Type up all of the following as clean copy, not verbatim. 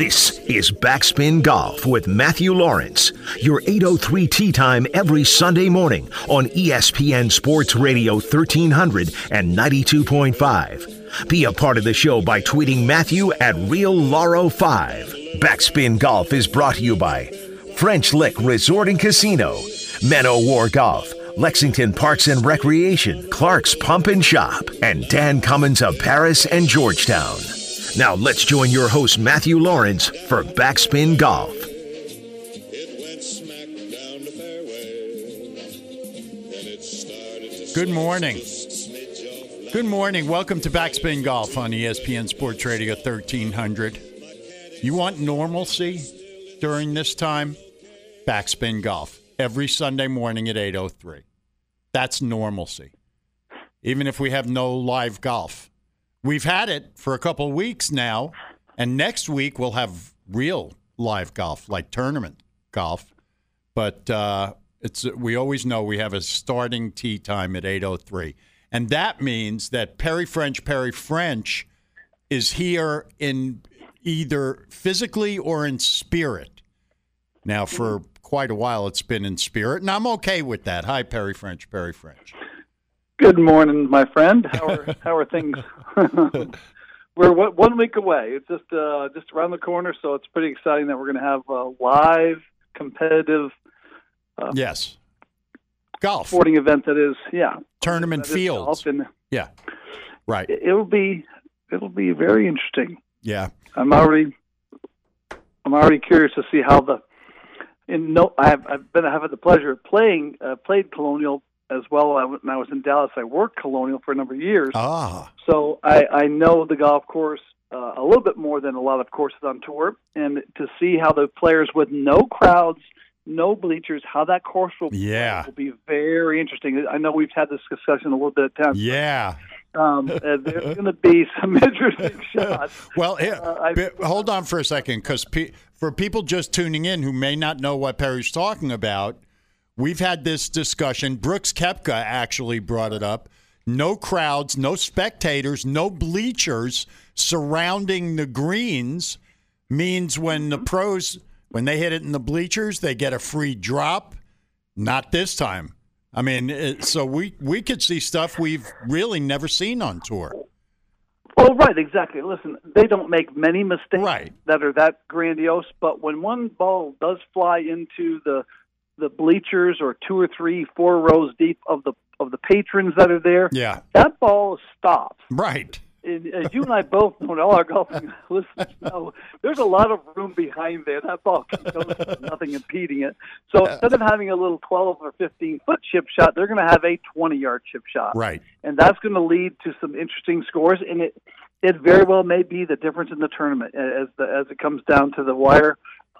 This is Backspin Golf with Matthew Lawrence, your 8:03 tee time every Sunday morning on ESPN Sports Radio 1300 and 92.5. Be a part of the show by tweeting Matthew at RealLauro5. Backspin Golf is brought to you by French Lick Resort and Casino, Manowar Golf, Lexington Parks and Recreation, Clark's Pump and Shop, and Dan Cummins of Paris and Georgetown. Now let's join your host Matthew Lawrence for Backspin Golf. Good morning. Good morning. Welcome to Backspin Golf on ESPN Sports Radio 1300. You want normalcy during this time? Backspin Golf. Every Sunday morning at 8:03. That's normalcy. Even if we have no live golf. We've had it for a couple of weeks now, and next week we'll have real live golf, like tournament golf. But we always know we have a starting tee time at 8:03. And that means that Perry French is here in either physically or in spirit. Now, for quite a while, it's been in spirit, and I'm okay with that. Hi, Perry French. Good morning, my friend. How are things? We're 1 week away. It's just around the corner, so it's pretty exciting that we're going to have a live, competitive, yes, golf sporting event that is, tournament fields. Yeah, right. It'll be very interesting. Yeah, I'm already curious to see how I've had the pleasure of played Colonial as well. When I was in Dallas, I worked Colonial for a number of years. So I know the golf course a little bit more than a lot of courses on tour, and to see how the players with no crowds, no bleachers, how that course will be very interesting. I know we've had this discussion a little bit at times. Yeah. There's going to be some interesting shots. Well, hold on for a second, because for people just tuning in who may not know what Perry's talking about, we've had this discussion. Brooks Koepka actually brought it up. No crowds, no spectators, no bleachers surrounding the greens means when the pros, when they hit it in the bleachers, they get a free drop. Not this time. I mean, so we could see stuff we've really never seen on tour. Well, right, exactly. Listen, they don't make many mistakes that are that grandiose, but when one ball does fly into the bleachers or 2 or 3, 4 rows deep of the patrons that are there, that ball stops. Right. As you and I both know, and all our golfing listeners know, there's a lot of room behind there. That ball can go, nothing impeding it. So instead of having a little 12 or 15-foot chip shot, they're going to have a 20-yard chip shot. Right. And that's going to lead to some interesting scores, and it very well may be the difference in the tournament as it comes down to the wire.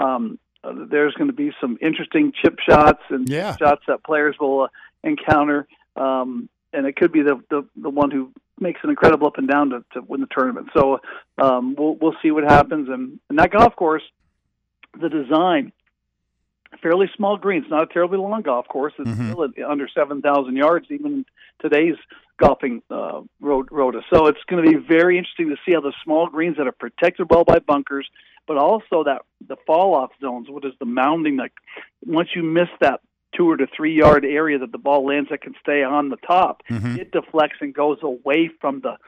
There's going to be some interesting chip shots and shots that players will encounter, and it could be the one who makes an incredible up and down to win the tournament. So we'll see what happens. And that golf course, the design, fairly small greens, not a terribly long golf course. It's still at under 7,000 yards, even in today's golfing rota. So it's going to be very interesting to see how the small greens that are protected well by bunkers, but also that the fall-off zones, what is the mounding, like once you miss that 2 to 3 yard area that the ball lands that can stay on the top, it deflects and goes away from the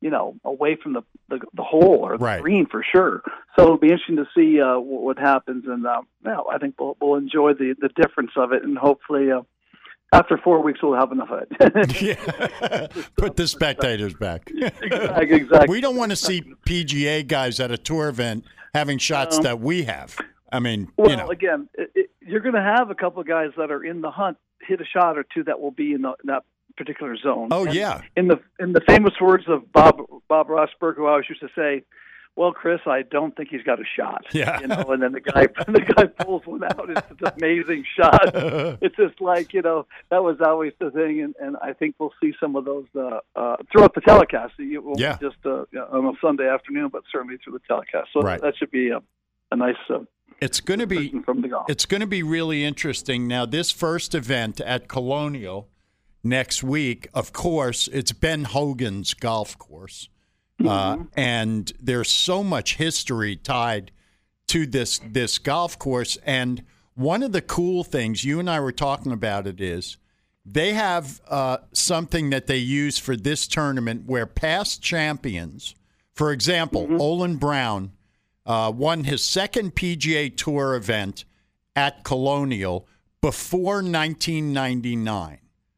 hole or the green for sure. So it'll be interesting to see what happens, and I think we'll enjoy the difference of it, and hopefully after 4 weeks we'll have enough of it. Put the spectators back. Exactly. We don't want to see PGA guys at a tour event having shots that we have. I mean, again, you're going to have a couple of guys that are in the hunt hit a shot or two that will be in that particular zone. Oh, and yeah. In the famous words of Bob Rosberg, who I always used to say, "Well, Chris, I don't think he's got a shot." Yeah. And then the guy pulls one out. It's an amazing shot. It's just like, that was always the thing, and I think we'll see some of those throughout the telecast. It won't be just on a Sunday afternoon, but certainly through the telecast. So that should be a nice. It's going to be from the golf. It's going to be really interesting. Now, this first event at Colonial next week, of course, it's Ben Hogan's golf course. And there's so much history tied to this golf course. And one of the cool things, you and I were talking about it, is they have something that they use for this tournament where past champions, for example, Olin Brown won his second PGA Tour event at Colonial before 1999.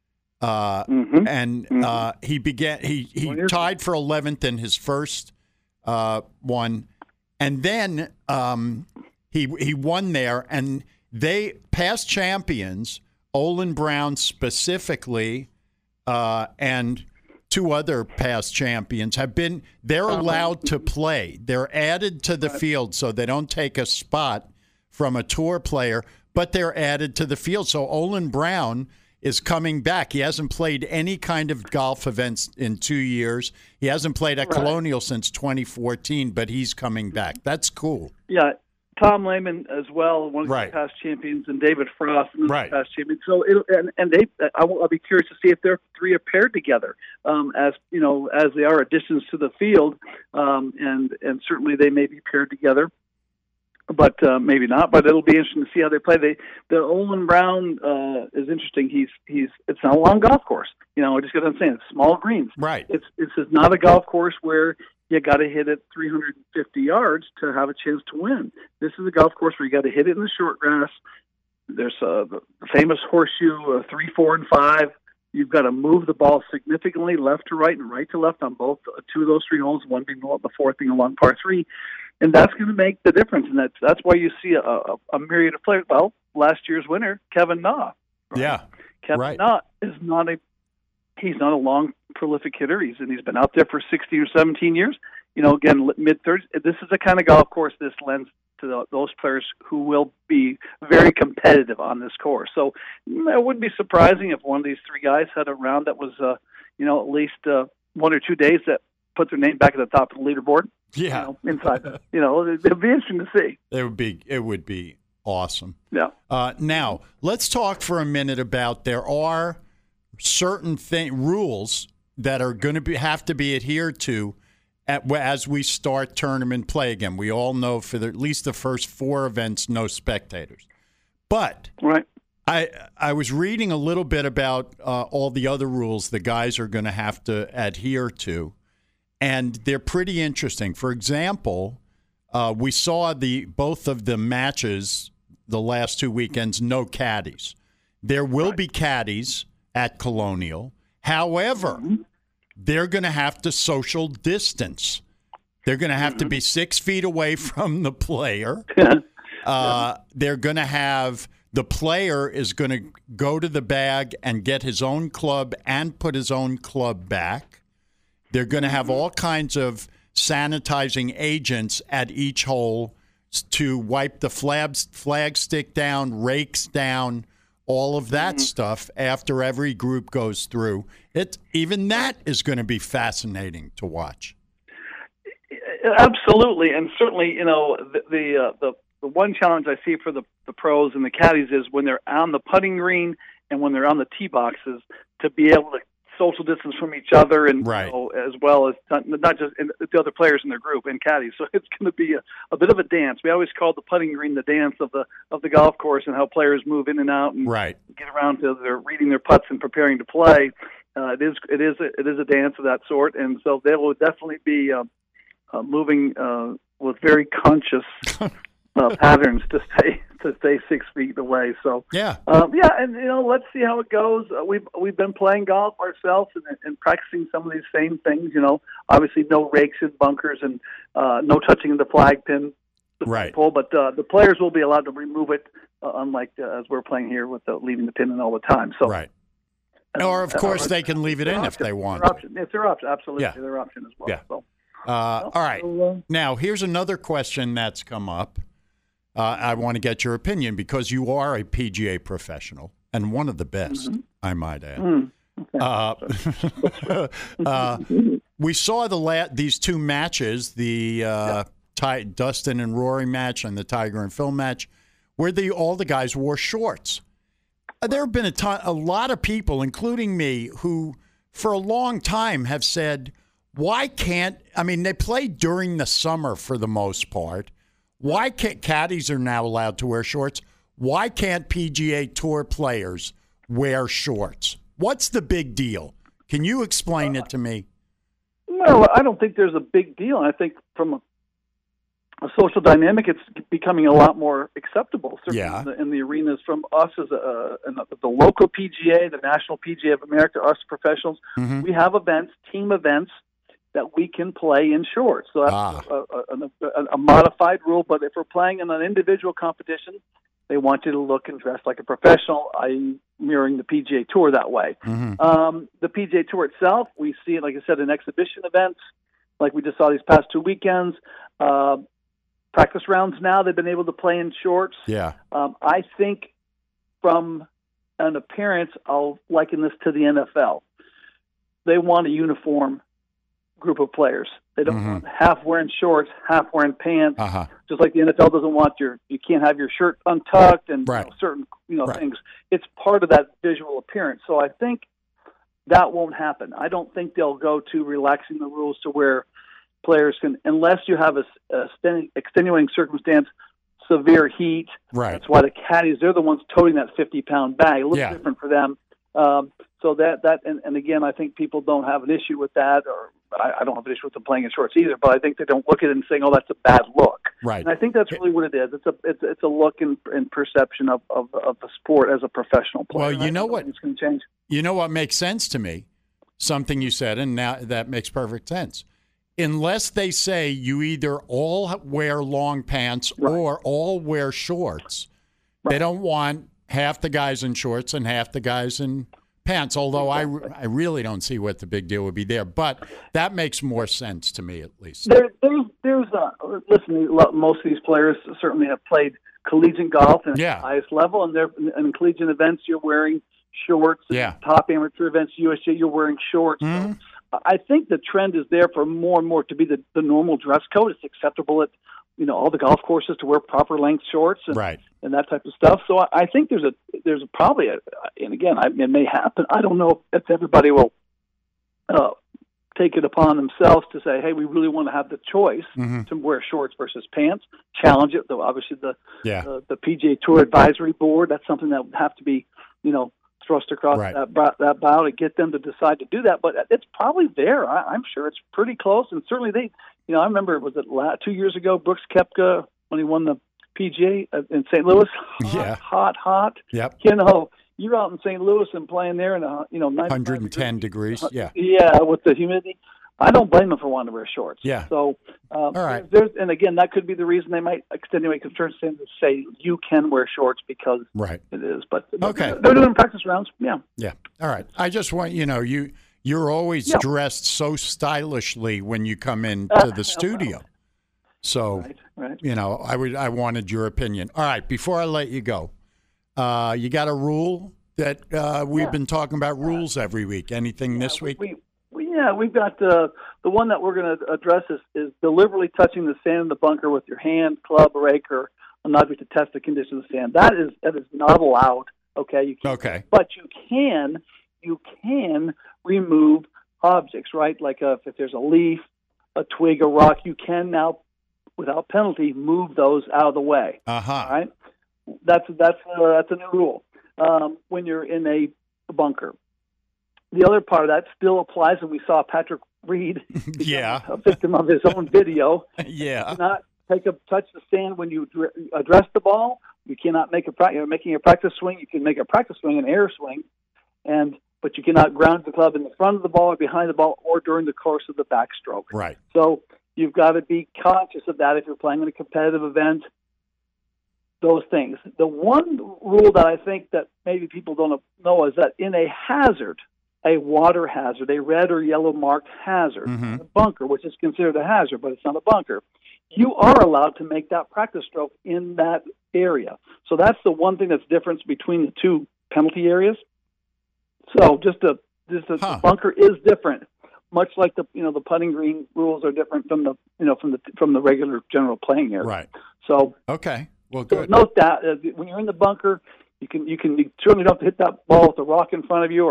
He tied for 11th in his first one, and then he won there. And they past champions, Olin Brown specifically, and two other past champions they're allowed to play. They're added to the field so they don't take a spot from a tour player, but they're added to the field. So Olin Brown is coming back. He hasn't played any kind of golf events in 2 years. He hasn't played at Colonial since 2014, but he's coming back. That's cool. Yeah. Tom Lehman as well, one of the past champions, and David Frost, past champion. So, I'll be curious to see if their three are paired together, as they are additions to the field, and certainly they may be paired together, but maybe not. But it'll be interesting to see how they play. The Olin Brown is interesting. It's not a long golf course. I just got to understand, it's small greens. Right. This is not a golf course where you got to hit it 350 yards to have a chance to win. This is a golf course where you got to hit it in the short grass. There's the famous horseshoe, 3, 4, and 5. You've got to move the ball significantly left to right and right to left on both two of those three holes, one being the fourth being along par 3. And that's going to make the difference. And that's why you see a myriad of players. Well, last year's winner, Kevin Na. Right? Yeah. Kevin Na is he's not a long, prolific hitter. He's been out there for 16 or 17 years. Again, mid-30s. This is the kind of golf course this lends to those players who will be very competitive on this course. So it wouldn't be surprising if one of these three guys had a round that was, at least 1 or 2 days that put their name back at the top of the leaderboard. Yeah. Inside. It'd be interesting to see. It would be awesome. Yeah. Now, let's talk for a minute about there are certain rules that are going to have to be adhered to as we start tournament play again. We all know for at least the first 4 events, no spectators. But I was reading a little bit about all the other rules the guys are going to have to adhere to, and they're pretty interesting. For example, we saw both of the matches the last 2 weekends, no caddies. There will be caddies at Colonial. However, they're going to have to social distance. They're going to have to be 6 feet away from the player. They're going to have the player is going to go to the bag and get his own club and put his own club back. They're going to have all kinds of sanitizing agents at each hole to wipe the flag stick down, rakes down, all of that stuff after every group goes through. Even that is going to be fascinating to watch. Absolutely, and certainly, the one challenge I see for the pros and the caddies is when they're on the putting green and when they're on the tee boxes to be able to social distance from each other, and as well as not just the other players in their group and caddies. So it's going to be a bit of a dance. We always call the putting green the dance of the golf course, and how players move in and out and get around to their reading their putts and preparing to play. It is a dance of that sort, and so they will definitely be moving with very conscious patterns to stay 6 feet away. So and let's see how it goes. We've been playing golf ourselves and practicing some of these same things. Obviously no rakes in bunkers and no touching of the flag pin, the pole. But the players will be allowed to remove it, unlike as we're playing here with leaving the pin in all the time. So or of course they can leave it in if they want. It's their option, absolutely. Their option as well. Yeah. So. All right. Now here's another question that's come up. I want to get your opinion because you are a PGA professional and one of the best, I might add. We saw these 2 matches, the Dustin and Rory match and the Tiger and Phil match, where all the guys wore shorts. There have been a lot of people, including me, who for a long time have said, they play during the summer for the most part. Why can't caddies are now allowed to wear shorts? Why can't PGA Tour players wear shorts? What's the big deal? Can you explain it to me? No, I don't think there's a big deal. I think from a social dynamic, it's becoming a lot more acceptable. Certainly in the arenas from us as the local PGA, the National PGA of America, us professionals. Mm-hmm. We have events, team events, that we can play in shorts. So that's a modified rule. But if we're playing in an individual competition, they want you to look and dress like a professional, i.e. mirroring the PGA Tour that way. Mm-hmm. The PGA Tour itself, we see it, like I said, in exhibition events, like we just saw these past 2 weekends. Practice rounds now, they've been able to play in shorts. Yeah. I think from an appearance, I'll liken this to the NFL. They want a uniform group of players. They don't want half wearing shorts, half wearing pants. Uh-huh. Just like the NFL doesn't want you can't have your shirt untucked and certain things. It's part of that visual appearance. So I think that won't happen. I don't think they'll go to relaxing the rules to where players can, unless you have a extenuating circumstance, severe heat. Right. That's why the caddies, they're the ones toting that 50-pound bag. It looks different for them. So and again, I think people don't have an issue with that, or I don't have an issue with them playing in shorts either. But I think they don't look at it and saying, "Oh, that's a bad look." Right. And I think that's really what it is. It's a look and perception of the sport as a professional player. Well, you know what? It's going to change. You know what makes sense to me? Something you said, and now that makes perfect sense. Unless they say you either all wear long pants or all wear shorts, they don't want half the guys in shorts and half the guys in pants, although I really don't see what the big deal would be there. But that makes more sense to me, at least. Listen, most of these players certainly have played collegiate golf at the highest level, and in collegiate events, you're wearing shorts. Yeah. Top amateur events, USGA, you're wearing shorts. Mm-hmm. So I think the trend is there for more and more to be the normal dress code. It's acceptable at all the golf courses to wear proper length shorts and that type of stuff. So I think there's probably and again, it may happen. I don't know if everybody will take it upon themselves to say, hey, we really want to have the choice to wear shorts versus pants. Challenge it, though. Obviously, the PGA Tour Advisory Board, that's something that would have to be thrust across that bow to get them to decide to do that. But it's probably there. I'm sure it's pretty close, and certainly they. I remember, was it 2 years ago, Brooks Koepka, when he won the PGA in St. Louis? Hot. Yep. You're out in St. Louis and playing there in 110 degrees. Yeah. Yeah, with the humidity. I don't blame them for wanting to wear shorts. Yeah. So, all right. And again, that could be the reason they might extenuate concerns and say you can wear shorts because it is. But they're doing practice rounds. Yeah. Yeah. All right. I just want you're always dressed so stylishly when you come into the studio. So, I wanted your opinion. All right. Before I let you go, you got a rule that we've been talking about rules every week. Anything this week? We've got the one that we're going to address is deliberately touching the sand in the bunker with your hand, club, rake, or an object to test the condition of the sand. That is not allowed. Okay. You can't. Okay. But you can remove objects, right? Like if there's a leaf, a twig, a rock, you can now, without penalty, move those out of the way. Uh-huh. Right? That's a new rule. When you're in a bunker. The other part of that still applies, and we saw Patrick Reed, a victim of his own video. Yeah. You cannot touch the sand when you address the ball. You cannot make making a practice swing. You can make a practice swing, an air swing, but you cannot ground the club in the front of the ball or behind the ball or during the course of the backstroke. Right. So you've got to be conscious of that if you're playing in a competitive event. Those things. The one rule that I think that maybe people don't know is that in a hazard, a water hazard, a red or yellow marked hazard, a bunker, which is considered a hazard, but it's not a bunker, you are allowed to make that practice stroke in that area. So that's the one thing that's difference between the two penalty areas. So the bunker is different, much like the putting green rules are different from the regular general playing area. Right. So okay. Well, good. So note that when you're in the bunker, you certainly don't have to hit that ball with a rock in front of you or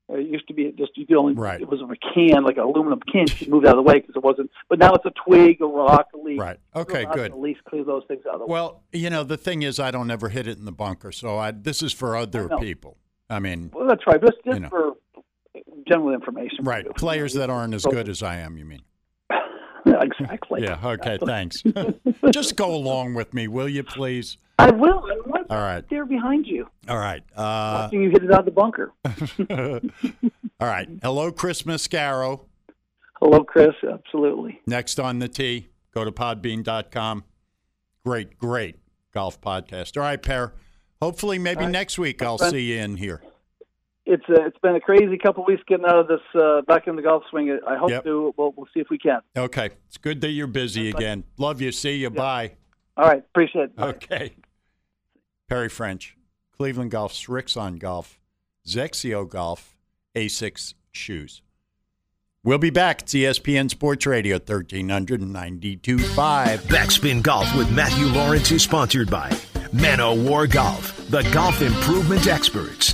It used to be just you only right. It was a can, like an aluminum can. You moved out of the way because it wasn't. But now it's a twig, a rock, a leaf. Right. Okay. Good. At least clear those things out of the way. Well, the thing is, I don't ever hit it in the bunker, so this is for other people. I mean, well, that's right. Just for general information. Right. Players that aren't as good as I am. You mean? Exactly. Yeah. Okay. Thanks. Just go along with me, will you, please? I will. I'm right All right. there behind you. All right. Watching you hit it out of the bunker. All right. Hello, Chris Mascaro. Hello, Chris. Absolutely. Next on the tee, go to podbean.com. Great golf podcast. All right, Pear. Hopefully, maybe next week I'll see you in here. It's been a crazy couple of weeks getting out of this back in the golf swing. I hope to. We'll see if we can. Okay. It's good that you're busy again. Love you. See you. Yeah. Bye. All right. Appreciate it. Bye. Okay. Perry French, Cleveland Golf, Srixon Golf, Zexio Golf, Asics Shoes. We'll be back. It's ESPN Sports Radio 1392.5. Backspin Golf with Matthew Lawrence is sponsored by Man-O-War Golf, the golf improvement experts.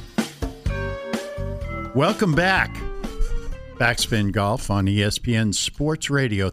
Welcome back. Backspin Golf on ESPN Sports Radio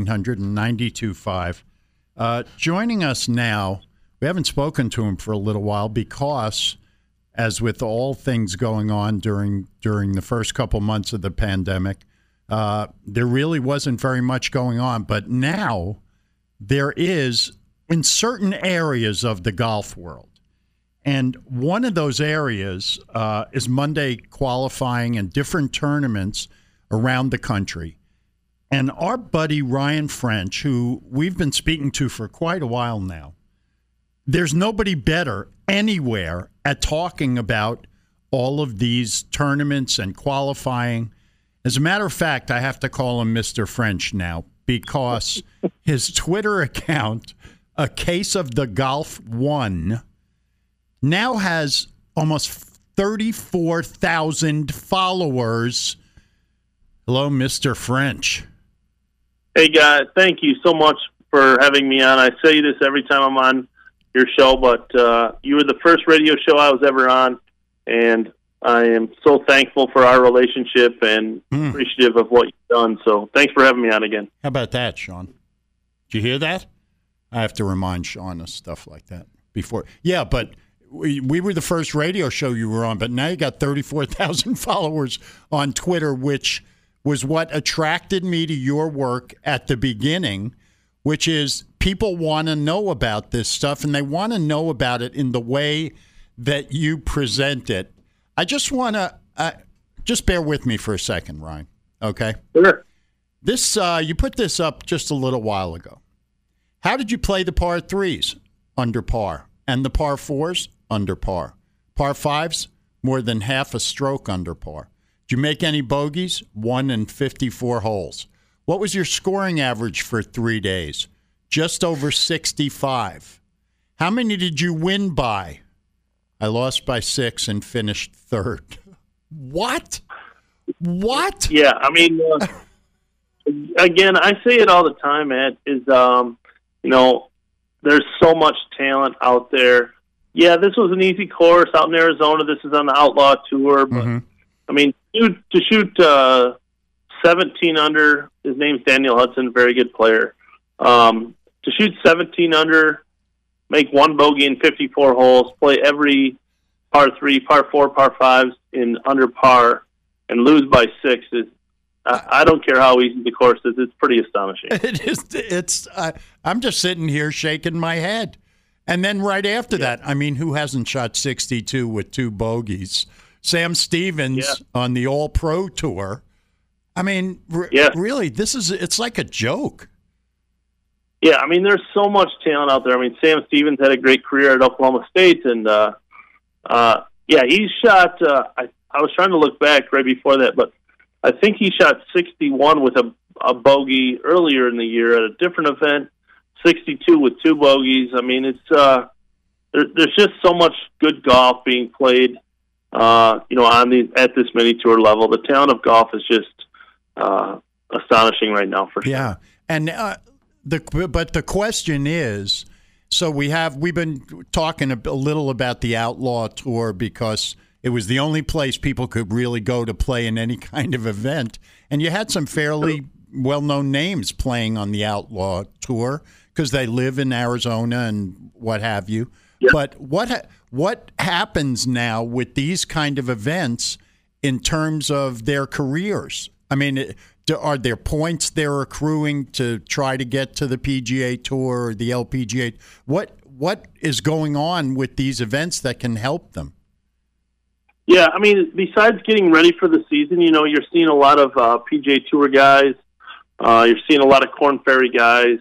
1392.5. Joining us now, we haven't spoken to him for a little while because, as with all things going on during the first couple months of the pandemic, there really wasn't very much going on. But now there is in certain areas of the golf world. And one of those areas is Monday qualifying and different tournaments around the country. And our buddy Ryan French, who we've been speaking to for quite a while now, there's nobody better anywhere at talking about all of these tournaments and qualifying. As a matter of fact, I have to call him Mr. French now because his Twitter account, A Case of the Golf One, now has almost 34,000 followers. Hello, Mr. French. Hey, guys. Thank you so much for having me on. I say this every time I'm on your show, but you were the first radio show I was ever on, and I am so thankful for our relationship and appreciative of what you've done. So thanks for having me on again. How about that, Sean? Did you hear that? I have to remind Sean of stuff like that before. Yeah, but we were the first radio show you were on, but now you got 34,000 followers on Twitter, which was what attracted me to your work at the beginning, which is people want to know about this stuff, and they want to know about it in the way that you present it. I just want to just bear with me for a second, Ryan, okay? Sure. This you put this up just a little while ago. How did you play the par threes? Under par. And the par fours? Under par. Par fives? More than half a stroke under par. Did you make any bogeys? 1 in 54 holes. What was your scoring average for 3 days? Just over 65. How many did you win by? I lost by 6 and finished third. What? Yeah, I mean, again, I say it all the time, Matt, is, there's so much talent out there. Yeah, this was an easy course out in Arizona. This is on the Outlaw Tour. But, I mean, to shoot 17 under, his name's Daniel Hudson, very good player. To shoot 17 under, make one bogey in 54 holes, play every par 3, par 4, par 5s in under par, and lose by 6 is, I don't care how easy the course is. It's pretty astonishing. It is. I'm just sitting here shaking my head. And then right after that, I mean, who hasn't shot 62 with 2 bogeys? Sam Stevens on the All-Pro Tour. I mean, really, it's like a joke. Yeah, I mean, there's so much talent out there. I mean, Sam Stevens had a great career at Oklahoma State, and he shot. I was trying to look back right before that, but I think he shot 61 with a bogey earlier in the year at a different event. 62 with 2 bogeys. I mean, it's there's just so much good golf being played. At this mini tour level, the talent of golf is just astonishing right now for sure. Yeah, and but the question is, so we've been talking a little about the Outlaw Tour because It was the only place people could really go to play in any kind of event. And you had some fairly well-known names playing on the Outlaw Tour because they live in Arizona and what have you. Yeah. But what happens now with these kind of events in terms of their careers? I mean, are there points they're accruing to try to get to the PGA Tour or the LPGA? What is going on with these events that can help them? Yeah, I mean, besides getting ready for the season, you're seeing a lot of PGA Tour guys. You're seeing a lot of Korn Ferry guys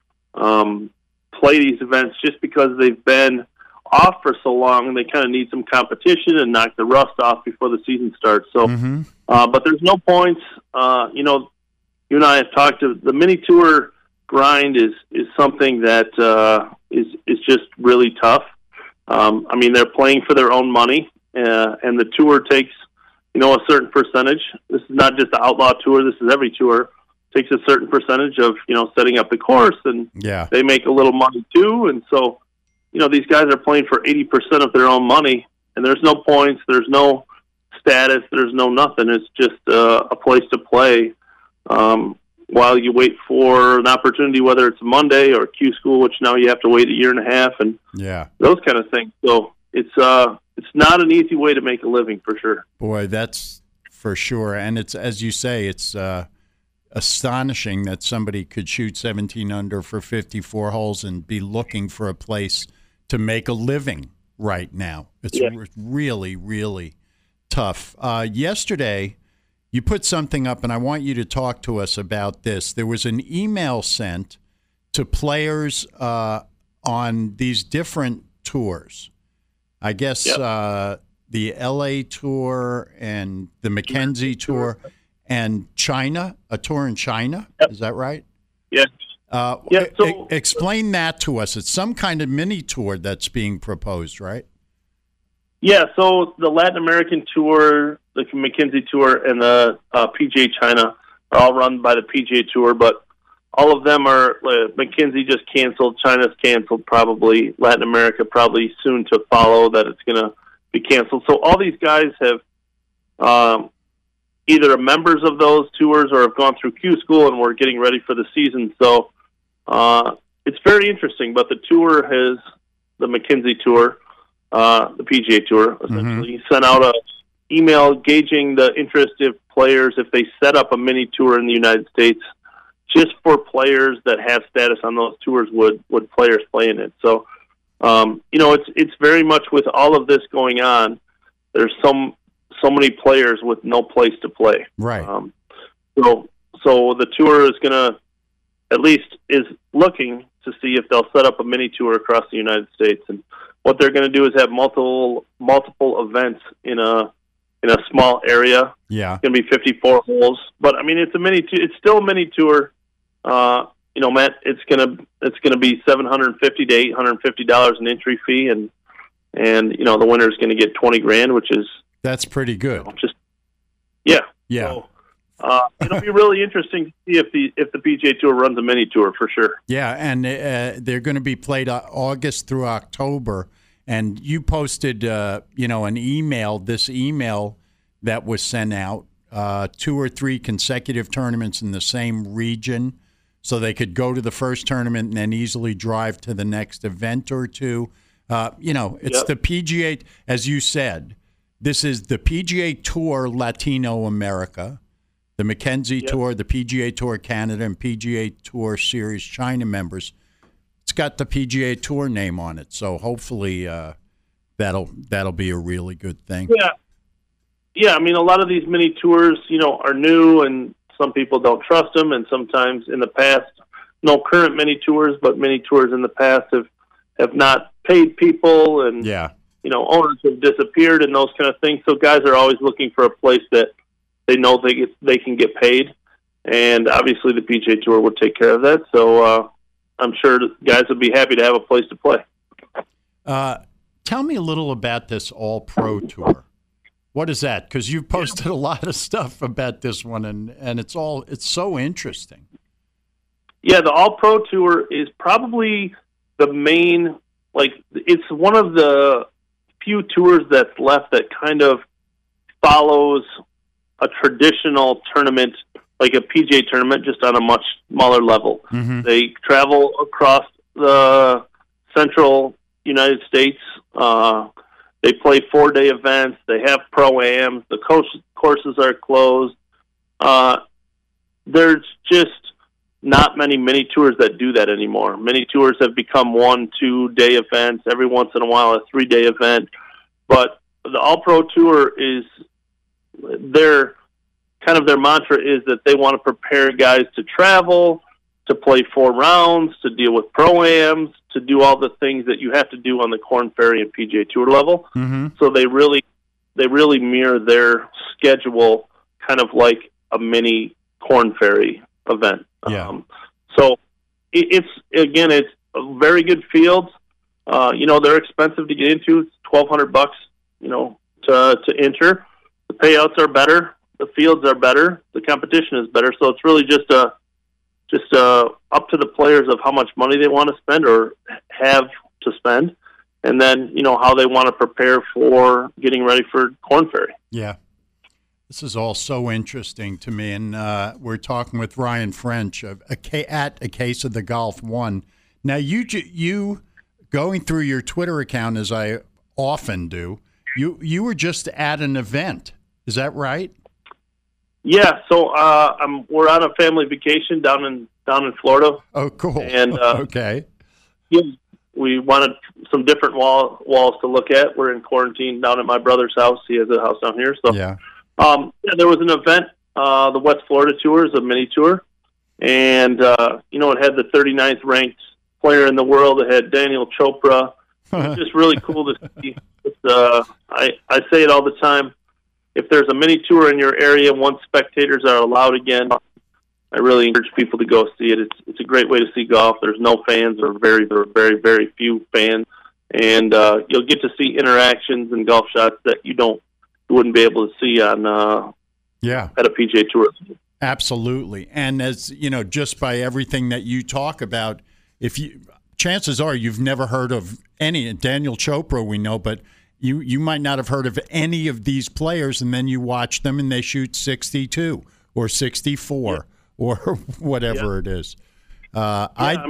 play these events just because they've been off for so long, and they kind of need some competition and knock the rust off before the season starts. So, but there's no points. You and I have talked to the mini tour grind is something that is just really tough. I mean, they're playing for their own money, and the tour takes a certain percentage. This is not just the Outlaw Tour. This is every tour. Takes a certain percentage of setting up the course, and they make a little money too. And so these guys are playing for 80% of their own money, and there's no points, there's no status, there's no nothing. It's just a place to play while you wait for an opportunity, whether it's Monday or Q School, which now you have to wait a year and a half, and those kind of things. So it's not an easy way to make a living, for sure. Boy, that's for sure. And it's, as you say, it's astonishing that somebody could shoot 17 under for 54 holes and be looking for a place to make a living right now. It's really, really tough. Yesterday, you put something up, and I want you to talk to us about this. There was an email sent to players on these different tours. I guess the LA Tour and the Mackenzie Tour and China, a tour in China. Is that right? Yes. So explain that to us. It's some kind of mini tour that's being proposed, right? Yeah, so the Latin American Tour, the Mackenzie Tour, and the PGA China are all run by the PGA Tour, but all of them are, Mackenzie just canceled, China's canceled probably, Latin America probably soon to follow that it's going to be canceled. So all these guys have either are members of those tours or have gone through Q School and we're getting ready for the season. So it's very interesting, but the tour has, the Mackenzie Tour, the PGA Tour, essentially, sent out an email gauging the interest of players if they set up a mini tour in the United States. Just for players that have status on those tours, would players play in it? So, it's very much with all of this going on, there's so many players with no place to play. Right. So the tour is going to, at least is looking to see if they'll set up a mini tour across the United States. And what they're going to do is have multiple events in a small area. Yeah. It's going to be 54 holes, but I mean, it's still a mini tour. Matt, it's going to be $750 to $850 an entry fee. And the winner is going to get $20,000, which is, that's pretty good. Yeah. So, it'll be really interesting to see if the PGA Tour runs a mini tour, for sure. Yeah, and they're going to be played August through October. And you posted, an email. This email that was sent out, 2 or 3 consecutive tournaments in the same region, so they could go to the first tournament and then easily drive to the next event or two. It's the PGA, as you said. This is the PGA Tour Latino America, the Mackenzie Tour, the PGA Tour Canada, and PGA Tour Series China members. It's got the PGA Tour name on it, so hopefully that'll be a really good thing. Yeah. I mean, a lot of these mini tours, are new, and some people don't trust them. And sometimes in the past, no current mini tours, but mini tours in the past have not paid people, and owners have disappeared and those kind of things. So guys are always looking for a place that they know they can get paid, and obviously the PGA Tour would take care of that. So I'm sure guys would be happy to have a place to play. Tell me a little about this All Pro Tour. What is that? Because you've posted a lot of stuff about this one, and it's so interesting. Yeah, the All Pro Tour is probably the main, it's one of the few tours that's left that kind of follows a traditional tournament, like a PGA tournament, just on a much smaller level. Mm-hmm. They travel across the central United States. They play 4-day events. They have pro-ams. The courses are closed. There's just not many mini tours that do that anymore. Mini tours have become 1-2 day events, every once in a while a 3-day event. But the All-Pro Tour is their mantra is that they want to prepare guys to travel, to play 4 rounds, to deal with pro-ams, to do all the things that you have to do on the Korn Ferry and PGA Tour level. Mm-hmm. So they really mirror their schedule kind of like a mini Korn Ferry event. Yeah. So it's a very good field. They're expensive to get into. It's $1,200, to enter. The payouts are better. The fields are better. The competition is better. So it's really just up to the players of how much money they want to spend or have to spend, and then how they want to prepare for getting ready for Korn Ferry. Yeah. This is all so interesting to me, and we're talking with Ryan French at A Case of the Golf One. Now, you going through your Twitter account, as I often do, you were just at an event. Is that right? Yeah. So we're on a family vacation down in Florida. Oh, cool. And okay. Yeah, we wanted some different walls to look at. We're in quarantine down at my brother's house. He has a house down here. So yeah. There was an event, the West Florida Tour is a mini tour, and it had the 39th ranked player in the world. It had Daniel Chopra. It was just really cool to see. I say it all the time. If there's a mini tour in your area, once spectators are allowed again, I really encourage people to go see it. It's a great way to see golf. There's no fans, or very, very, very few fans, and you'll get to see interactions and golf shots that you wouldn't be able to see on at a PGA Tour. Absolutely. And as just by everything that you talk about, chances are you've never heard of any Daniel Chopra, we know, but you might not have heard of any of these players, and then you watch them and they shoot 62 or 64 or whatever it is. Go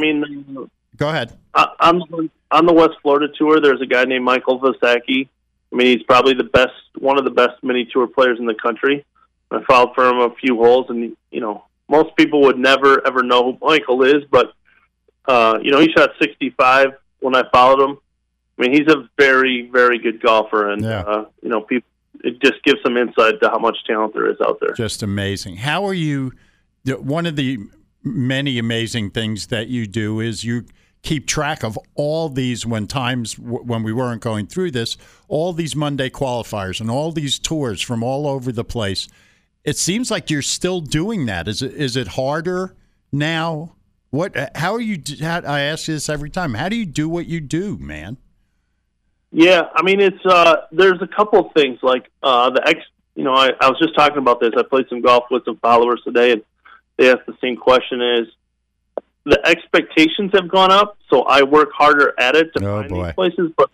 ahead. On the West Florida Tour, there's a guy named Michael Vasaki. I mean, he's probably one of the best mini tour players in the country. I followed for him a few holes, and most people would never ever know who Michael is, but he shot 65 when I followed him. I mean, he's a very, very good golfer, and people, it just gives some insight to how much talent there is out there. Just amazing. How are you? One of the many amazing things that you do is you keep track of all these when we weren't going through this, all these Monday qualifiers and all these tours from all over the place. It seems like you're still doing that. Is it harder now? How are you? I ask you this every time. How do you do what you do, man? Yeah, I mean, it's there's a couple of things like I was just talking about this. I played some golf with some followers today, and they asked the same question: is the expectations have gone up, so I work harder at it to find these places, but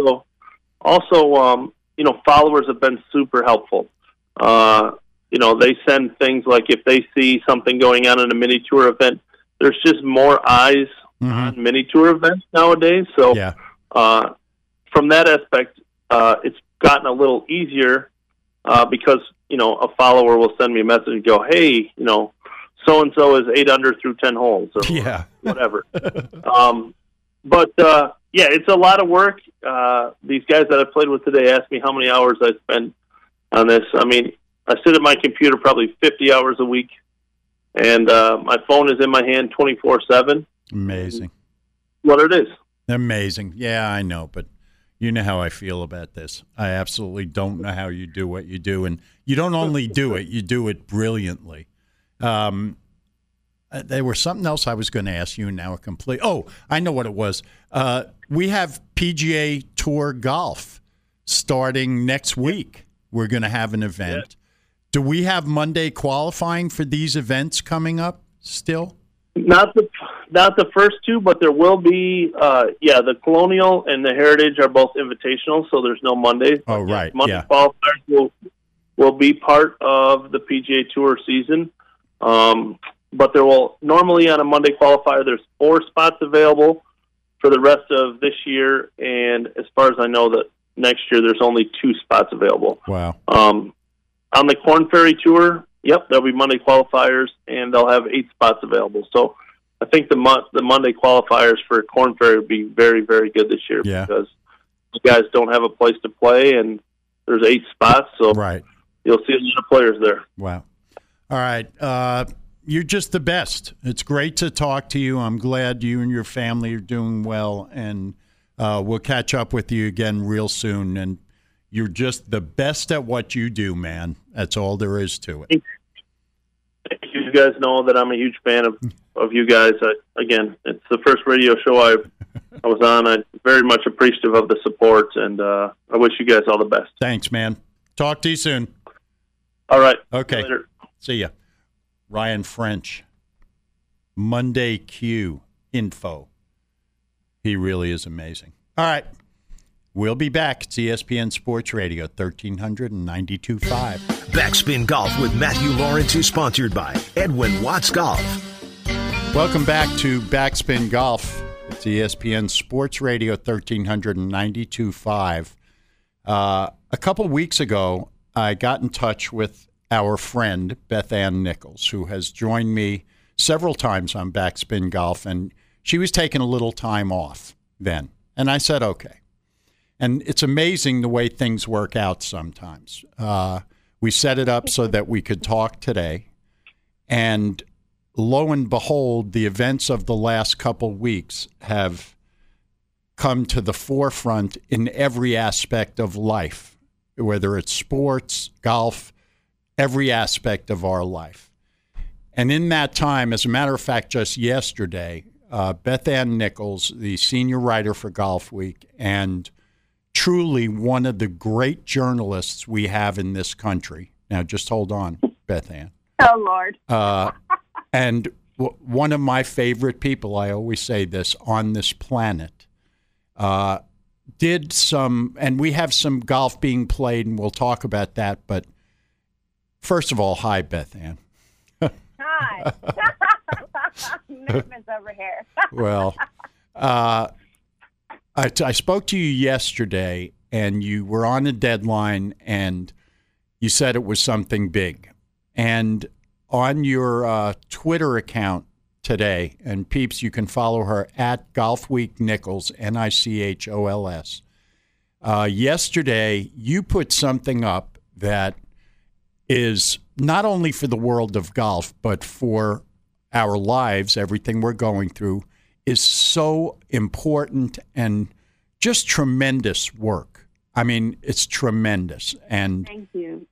also followers have been super helpful. They send things like if they see something going on in a mini tour event, there's just more eyes on mini tour events nowadays. So from that aspect, it's gotten a little easier because a follower will send me a message and go, hey, so-and-so is 8 under through 10 holes or whatever. But it's a lot of work. These guys that I played with today asked me how many hours I spend on this. I mean, I sit at my computer probably 50 hours a week, and my phone is in my hand 24/7. Amazing. What it is. Amazing. Yeah, I know, but you know how I feel about this. I absolutely don't know how you do what you do, and you don't only do it, you do it brilliantly. There was something else I was going to ask you, and now I know what it was. We have PGA Tour golf starting next week. We're going to have an event. Do we have Monday qualifying for these events coming up still? Not the first two, but there will be. The Colonial and the Heritage are both invitational, so there's no Mondays. Oh, right. Monday qualifiers will be part of the PGA Tour season. But there will normally on a Monday qualifier, there's 4 spots available for the rest of this year, and as far as I know, that next year there's only 2 spots available. Wow. On the Korn Ferry Tour, there'll be Monday qualifiers, and they'll have 8 spots available. So I think the Monday qualifiers for Korn Ferry will be very, very good this year because you guys don't have a place to play, and there's 8 spots, so you'll see a lot of players there. Wow. All right. You're just the best. It's great to talk to you. I'm glad you and your family are doing well, and we'll catch up with you again real soon. And you're just the best at what you do, man. That's all there is to it. You guys know that I'm a huge fan of you guys. Again, it's the first radio show I was on. I'm very much appreciative of the support, and I wish you guys all the best. Thanks, man. Talk to you soon. All right. Okay. See ya. Ryan French, Monday Q info. He really is amazing. All right. We'll be back. It's ESPN Sports Radio, 1392.5. Backspin Golf with Matthew Lawrence is sponsored by Edwin Watts Golf. Welcome back to Backspin Golf. It's ESPN Sports Radio, 1392.5. A couple weeks ago, I got in touch with our friend, Beth Ann Nichols, who has joined me several times on Backspin Golf, and she was taking a little time off then. And I said, okay. And it's amazing the way things work out sometimes. We set it up so that we could talk today, and lo and behold, the events of the last couple weeks have come to the forefront in every aspect of life, whether it's sports, golf, every aspect of our life. And in that time, as a matter of fact, just yesterday, Beth Ann Nichols, the senior writer for Golf Week, and truly one of the great journalists we have in this country. Now, just hold on, Beth Ann. Oh, Lord. And one of my favorite people, I always say this, on this planet, did some, and we have some golf being played, and we'll talk about that, but first of all, hi, Beth Ann. Hi. Nervous over here. Well, I spoke to you yesterday, and you were on a deadline, and you said it was something big. And on your Twitter account today, and peeps, you can follow her at Golf Week Nichols, Nichols. Yesterday, you put something up that is not only for the world of golf, but for our lives, everything we're going through, is so important and just tremendous work. I mean, it's tremendous. And thank you.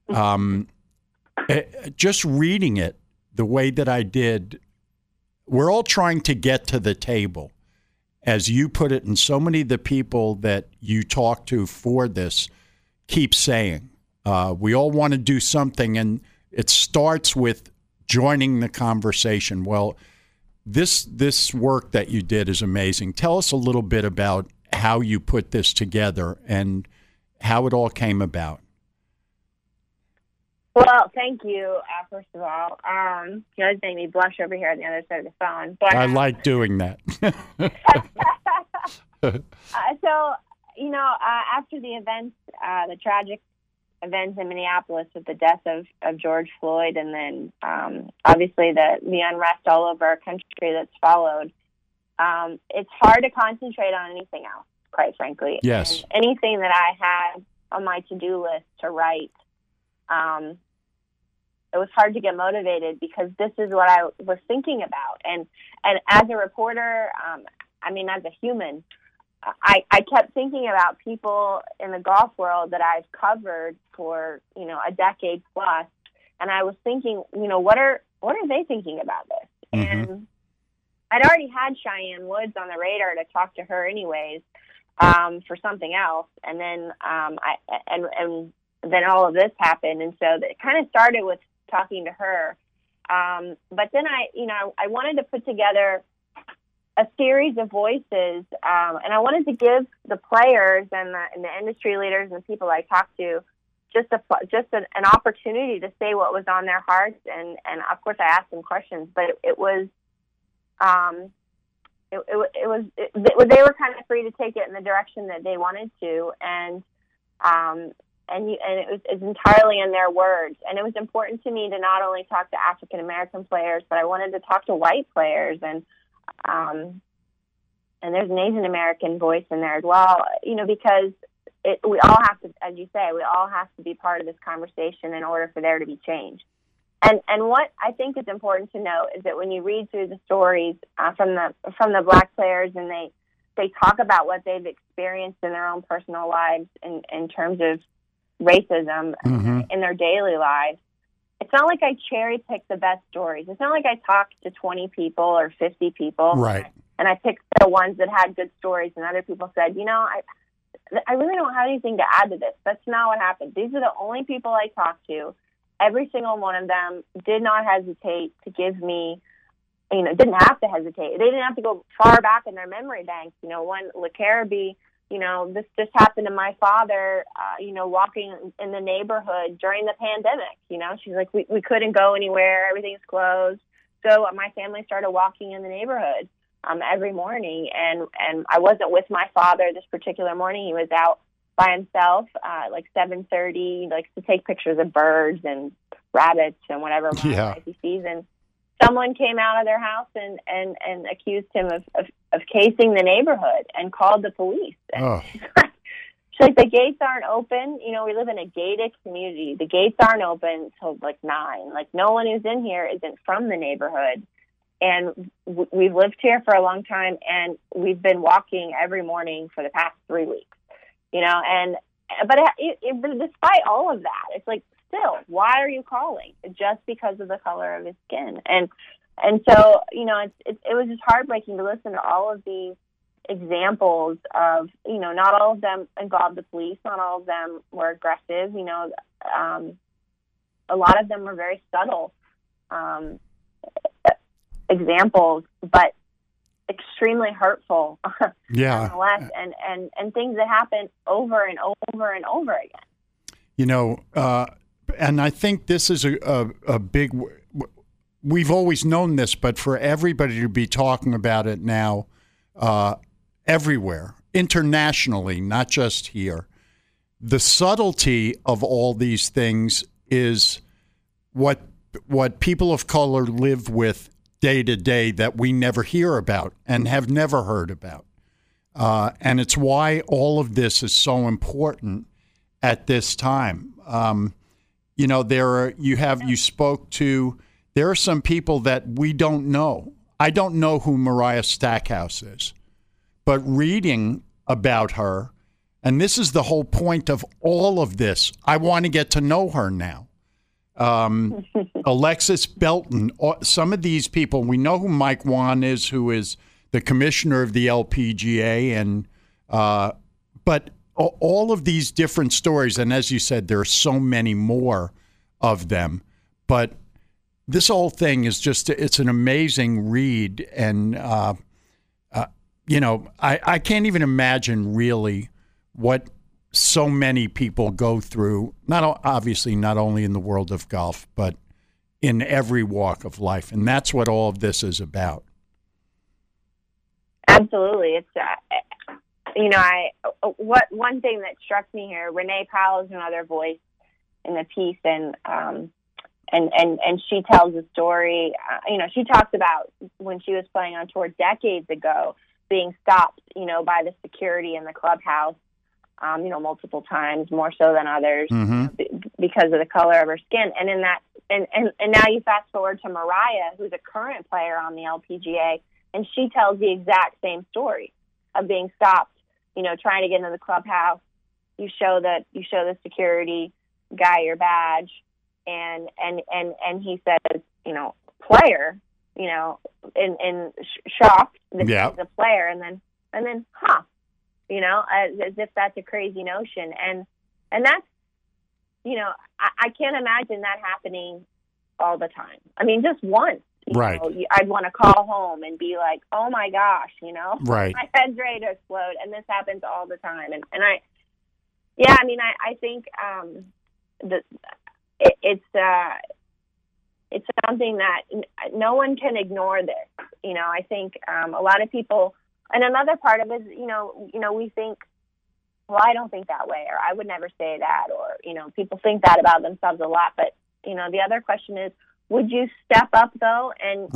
Just reading it the way that I did, we're all trying to get to the table, as you put it, and so many of the people that you talk to for this keep saying. We all want to do something, and it starts with joining the conversation. Well, this work that you did is amazing. Tell us a little bit about how you put this together and how it all came about. Well, thank you, first of all. You guys made me blush over here on the other side of the phone. But I like doing that. After the events, the tragic events in Minneapolis with the death of George Floyd, and then obviously the unrest all over our country that's followed, it's hard to concentrate on anything else, quite frankly. Yes. And anything that I had on my to-do list to write, it was hard to get motivated because this is what I was thinking about. And as a reporter, as a human, I kept thinking about people in the golf world that I've covered for, a decade plus. And I was thinking, what are they thinking about this? Mm-hmm. And I'd already had Cheyenne Woods on the radar to talk to her anyways, for something else. And then, then all of this happened. And so it kind of started with talking to her. But then I wanted to put together a series of voices, and I wanted to give the players and the industry leaders and the people I talked to just an opportunity to say what was on their hearts, and of course I asked them questions, but they were kind of free to take it in the direction that they wanted to, and it was entirely in their words. And it was important to me to not only talk to African American players, but I wanted to talk to white players, and there's an Asian American voice in there as well, because we all have to, as you say, we all have to be part of this conversation in order for there to be change. And what I think is important to note is that when you read through the stories from the Black players, and they talk about what they've experienced in their own personal lives in terms of racism in their daily lives, it's not like I cherry pick the best stories. It's not like I talked to 20 people or 50 people, right? And I picked the ones that had good stories, and other people said, I really don't have anything to add to this. That's not what happened. These are the only people I talked to. Every single one of them did not hesitate to give me, didn't have to hesitate. They didn't have to go far back in their memory banks. One, LaCarabee, this just happened to my father, walking in the neighborhood during the pandemic. She's like, we couldn't go anywhere. Everything's closed. So my family started walking in the neighborhood every morning. And I wasn't with my father this particular morning. He was out by himself, like 7:30. He likes to take pictures of birds and rabbits and whatever wildlife he sees. And someone came out of their house and accused him of casing the neighborhood and called the police. And she's like, the gates aren't open. We live in a gated community. The gates aren't open till like 9. Like, no one who's in here isn't from the neighborhood. And we've lived here for a long time, and we've been walking every morning for the past 3 weeks. But despite all of that, it's like, still, why are you calling? Just because of the color of his skin. And so, it was just heartbreaking to listen to all of these examples of, not all of them involved the police, not all of them were aggressive, a lot of them were very subtle examples, but extremely hurtful nonetheless, and things that happen over and over and over again. And I think this is a big, we've always known this, but for everybody to be talking about it now everywhere, internationally, not just here, the subtlety of all these things is what people of color live with day to day that we never hear about and have never heard about. And it's why all of this is so important at this time. There are some people that we don't know. I don't know who Mariah Stackhouse is, but reading about her, and this is the whole point of all of this, I want to get to know her now. Alexis Belton, some of these people, we know who Mike Whan is, who is the commissioner of the LPGA, but all of these different stories, and as you said, there are so many more of them, but this whole thing is it's an amazing read, and I can't even imagine really what so many people go through, obviously not only in the world of golf, but in every walk of life. And that's what all of this is about. Absolutely. It's, one thing that struck me here, Renee Powell is another voice in the piece, and she tells a story. She talks about when she was playing on tour decades ago, being stopped, by the security in the clubhouse, multiple times, more so than others, because of the color of her skin. And in that, and now you fast forward to Mariah, who's a current player on the LPGA, and she tells the exact same story of being stopped, trying to get into the clubhouse. You show the security guy your badge, and he says, player, in shock that he's a player, and then, as if that's a crazy notion. And that's, I can't imagine that happening all the time. I mean, just once. Right. I'd want to call home and be like, oh my gosh, right. My head's ready to explode. And this happens all the time. And I think it's something that no one can ignore this. I think a lot of people, and another part of it is, we think, well, I don't think that way, or I would never say that, or, people think that about themselves a lot. But, the other question is, would you step up though and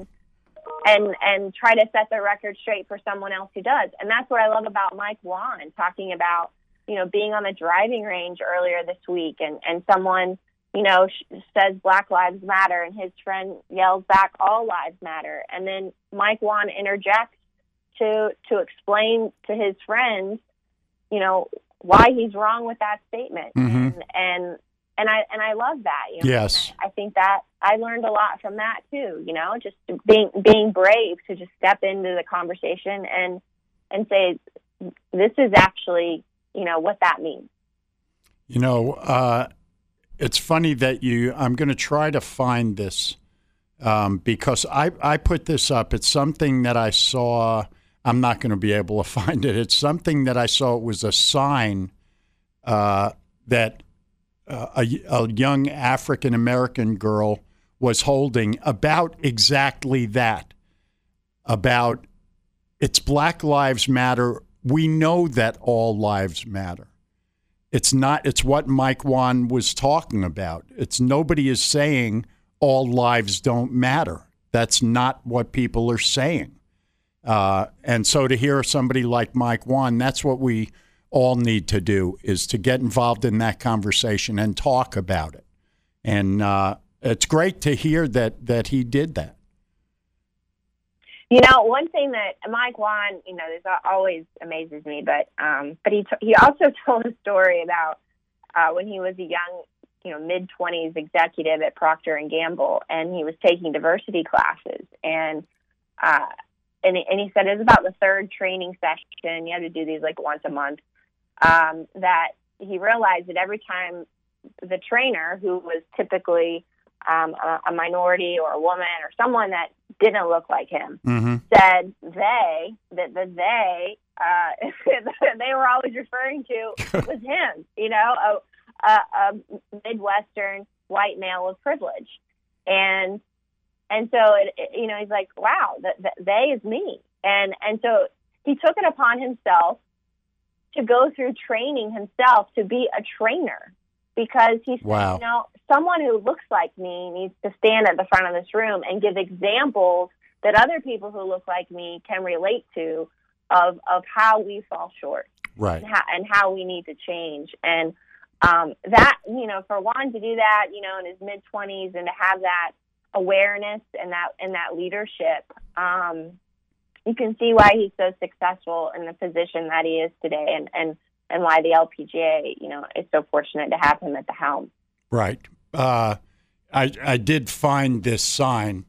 try to set the record straight for someone else who does? And that's what I love about Mike Whan talking about, being on the driving range earlier this week and someone, says Black Lives Matter and his friend yells back, all lives matter. And then Mike Whan interjects to explain to his friends, why he's wrong with that statement. Mm-hmm. And I love that. Yes. I think that I learned a lot from that too. Just being brave to just step into the conversation and say, this is actually, what that means. It's funny that I'm going to try to find this because I put this up. It's something that I saw. I'm not going to be able to find it. It's something that I saw. It was a sign that a young African-American girl was holding about exactly that, about it's Black Lives Matter. We know that all lives matter. It's not, it's what Mike Whan was talking about. It's nobody is saying all lives don't matter. That's not what people are saying. And so to hear somebody like Mike Whan, that's what we all need to do, is to get involved in that conversation and talk about it. And it's great to hear that he did that. One thing that Mike Whan, this always amazes me, but he also told a story about when he was a young, mid-20s executive at Procter & Gamble, and he was taking diversity classes. And he said it was about the third training session. You had to do these like once a month. That he realized that every time the trainer, who was typically a minority or a woman or someone that didn't look like him, mm-hmm. said they were always referring to was him, a Midwestern white male of privilege. And so, he's like, wow, they is me. And so he took it upon himself to go through training himself to be a trainer, because he said, someone who looks like me needs to stand at the front of this room and give examples that other people who look like me can relate to of how we fall short, right, and how we need to change. And that, for Whan to do that, in his mid-20s, and to have that awareness and that leadership, you can see why he's so successful in the position that he is today, and why the LPGA, is so fortunate to have him at the helm. Right. I did find this sign.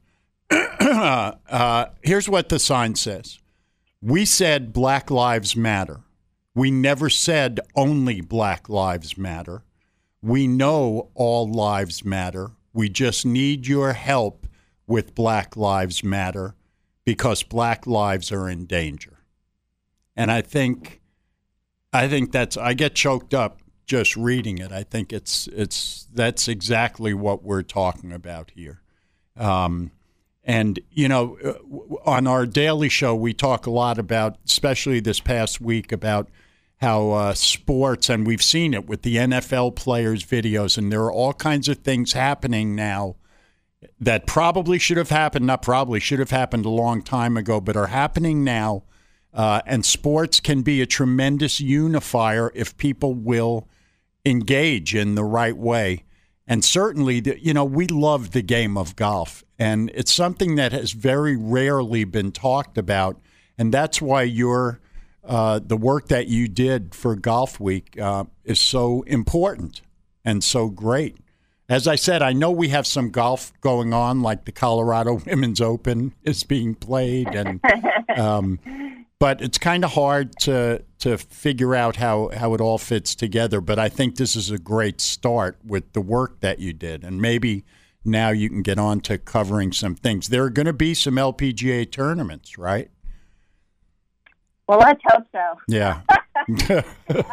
Here's what the sign says. We said Black Lives Matter. We never said only Black Lives Matter. We know all lives matter. We just need your help with Black Lives Matter, because Black lives are in danger. And I think that's, I get choked up just reading it. I think that's exactly what we're talking about here. And, on our daily show, we talk a lot about, especially this past week, about how sports, and we've seen it with the NFL players' videos, and there are all kinds of things happening now that probably should have happened, not probably, should have happened a long time ago, but are happening now. And sports can be a tremendous unifier if people will engage in the right way. And certainly, we love the game of golf, and it's something that has very rarely been talked about. And that's why the work that you did for Golf Week is so important and so great. As I said, I know we have some golf going on, like the Colorado Women's Open is being played, and but it's kind of hard to figure out how it all fits together. But I think this is a great start with the work that you did, and maybe now you can get on to covering some things. There are going to be some LPGA tournaments, right? Well, let's hope so. Yeah. The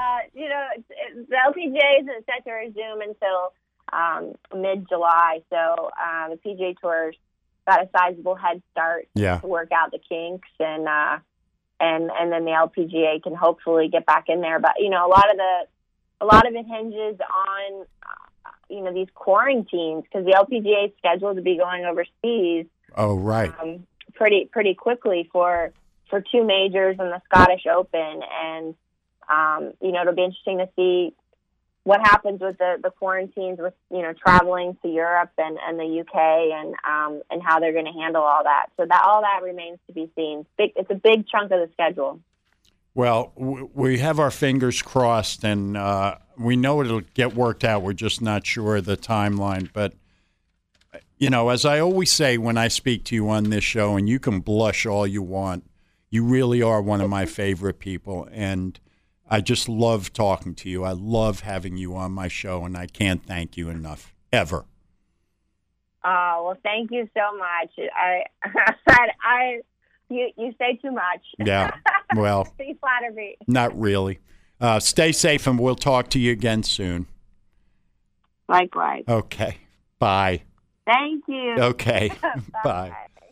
LPGA isn't set to resume until mid-July, so the PGA Tour's got a sizable head start to work out the kinks, and then the LPGA can hopefully get back in there. But a lot of it hinges on these quarantines, because the LPGA is scheduled to be going overseas. Oh, right. Pretty quickly for 2 majors and the Scottish Open, and it'll be interesting to see what happens with the quarantines, with traveling to Europe and the UK, and how they're going to handle all that. So all that remains to be seen. It's a big chunk of the schedule. Well, we have our fingers crossed, and we know it'll get worked out. We're just not sure of the timeline. But, as I always say when I speak to you on this show, and you can blush all you want, you really are one of my favorite people, and I just love talking to you. I love having you on my show, and I can't thank you enough, ever. Oh, well, thank you so much. You say too much. Yeah, well, you flatter me. Not really. Stay safe, and we'll talk to you again soon. Likewise. Okay. Bye. Thank you. Okay. Bye.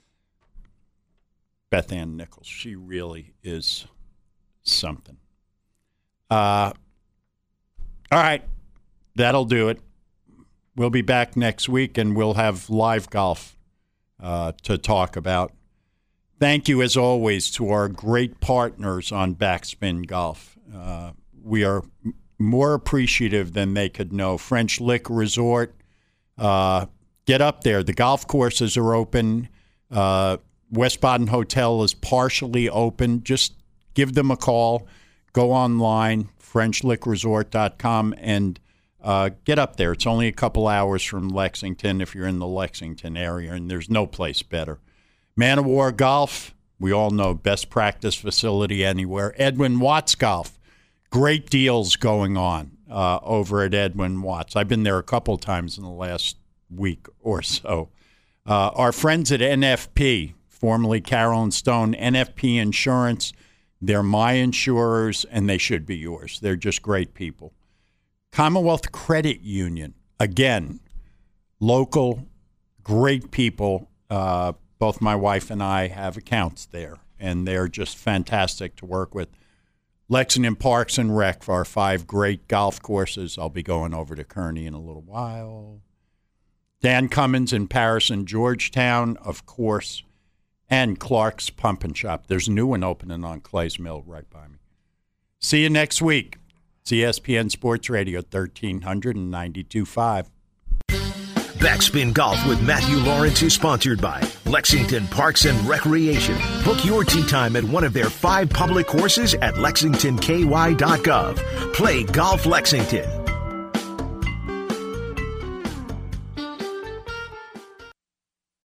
Beth Ann Nichols. She really is something. All right. That'll do it. We'll be back next week, and we'll have live golf to talk about. Thank you, as always, to our great partners on Backspin Golf. We are more appreciative than they could know. French Lick Resort. Get up there. The golf courses are open. West Baden Hotel is partially open. Just give them a call. Go online, FrenchLickResort.com, and get up there. It's only a couple hours from Lexington if you're in the Lexington area, and there's no place better. Man of War Golf, we all know, best practice facility anywhere. Edwin Watts Golf, great deals going on over at Edwin Watts. I've been there a couple times in the last week or so. Our friends at NFP, formerly Carroll & Stone, NFP Insurance, they're my insurers, and they should be yours. They're just great people. Commonwealth Credit Union, again, local, great people. Both my wife and I have accounts there, and they're just fantastic to work with. Lexington Parks and Rec for our 5 great golf courses. I'll be going over to Kearney in a little while. Dan Cummins in Paris and Georgetown, of course, and Clark's Pump and Shop. There's a new one opening on Clays Mill right by me. See you next week. It's ESPN Sports Radio 1392.5. Backspin Golf with Matthew Lawrence is sponsored by Lexington Parks and Recreation. Book your tee time at one of their 5 public courses at lexingtonky.gov. Play Golf Lexington.